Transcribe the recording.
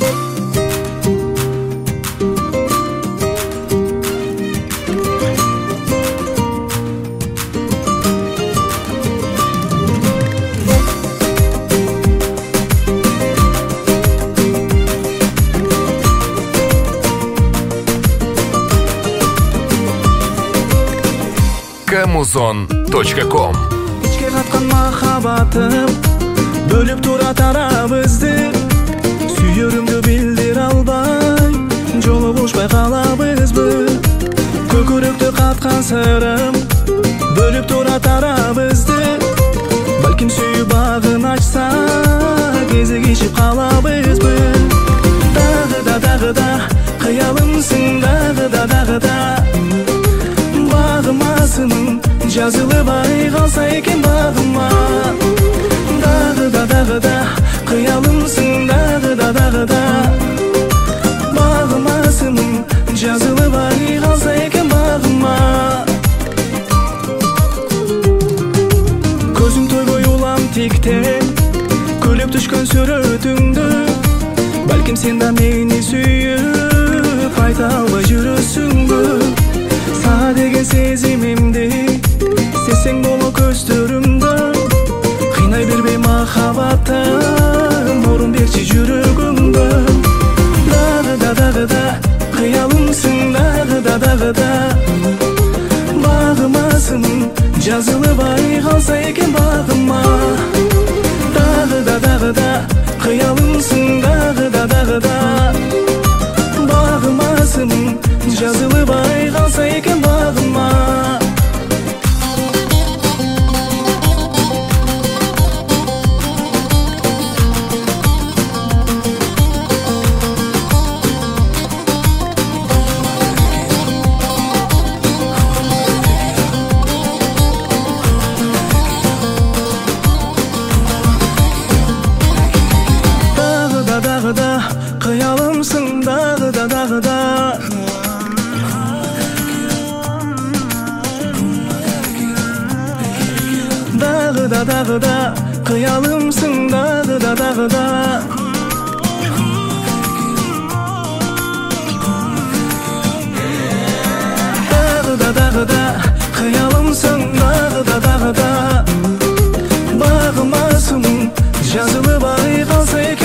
Kamuzon.com İçke katkan mahabatım bölüp turatara bizdi. Sүйөрүмдү билдир албай жолугушпай калабыз біз. Көкүрөктү каткан сырым бөлүп туратара bizdi. Балким сүйүү багын ачса кезигишип калабыз біз. Дагы да кыялымсың, дагы да бағымасының жазылыбай қалса екен бағыма. Дагы да қиялымсың, дагы да бағымасының жазылыбай қалса екен бағыма. Көзім тойбой улам тиктен көліп түшкөн сүрөтүңдү. Бәлкім сен да мени сүйүп айта албай жүрөсүңбү. Сага деген сезимимди сезсең боло көздөрүмдө. Кыйнай бербей махаббатым, орун берчи жүрөгүмдө. Дагы да кыялымсың, дагы да багымасың жазылыбай калса экен багыма. Дагы да кыялымсың, дагы да багымасың жазылыбай калса экен багыма. Дагы да кыялымсың, дагы да Дагы да кыялымсың, дагы да кыялымсың, дагы да багымасың жазылыбай калса экен.